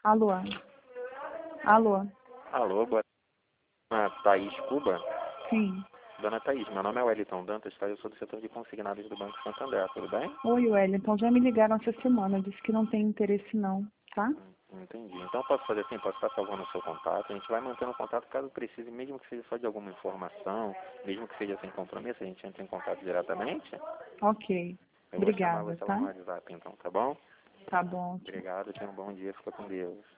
Alô? Alô? Alô, boa tarde. Thaís Cuba? Sim. Dona Thaís, meu nome é Wellington Dantas, tá? Eu sou do setor de consignados do Banco Santander, tudo bem? Oi, Wellington. Já me ligaram essa semana. Disse que não tem interesse não, tá? Entendi. Então posso fazer assim, posso estar salvando o seu contato, a gente vai mantendo o contato caso precise, mesmo que seja só de alguma informação, mesmo que seja sem compromisso, a gente entra em contato diretamente. Ok. Eu vou chamar Obrigada, você lá tá? no WhatsApp então, tá bom? Tá bom. Obrigado, tenha um bom dia, fica com Deus.